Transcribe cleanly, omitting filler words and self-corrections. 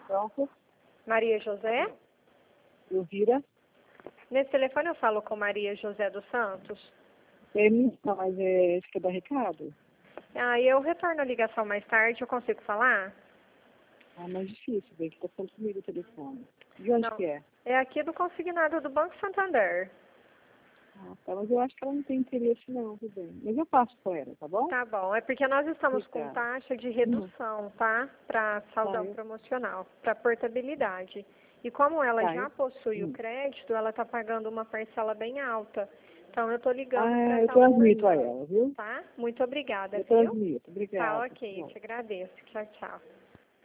Pronto. Maria José? Elvira. Nesse telefone eu falo com Maria José dos Santos. Não, mas você quer dar recado? Ah, eu retorno a ligação mais tarde, eu consigo falar? Ah, mais difícil, bem, que tá falando comigo o telefone. De onde Não. que é? É aqui do consignado do Banco Santander. Ah, tá, mas eu acho que ela não tem interesse não, tudo bem. Mas eu passo com ela, tá bom? Tá bom, é porque nós estamos com Obrigada. taxa de redução, tá? Para saldão eu- promocional, para portabilidade. E como ela Tá, já eu... possui o hum. crédito, ela está pagando uma parcela bem alta. Então eu estou ligando para Ah, eu estar transmito a ofertando, ela, viu? tá? Muito obrigada, Eu viu? transmito. Tá Obrigada. ok, Bom. te agradeço. Tchau, tchau.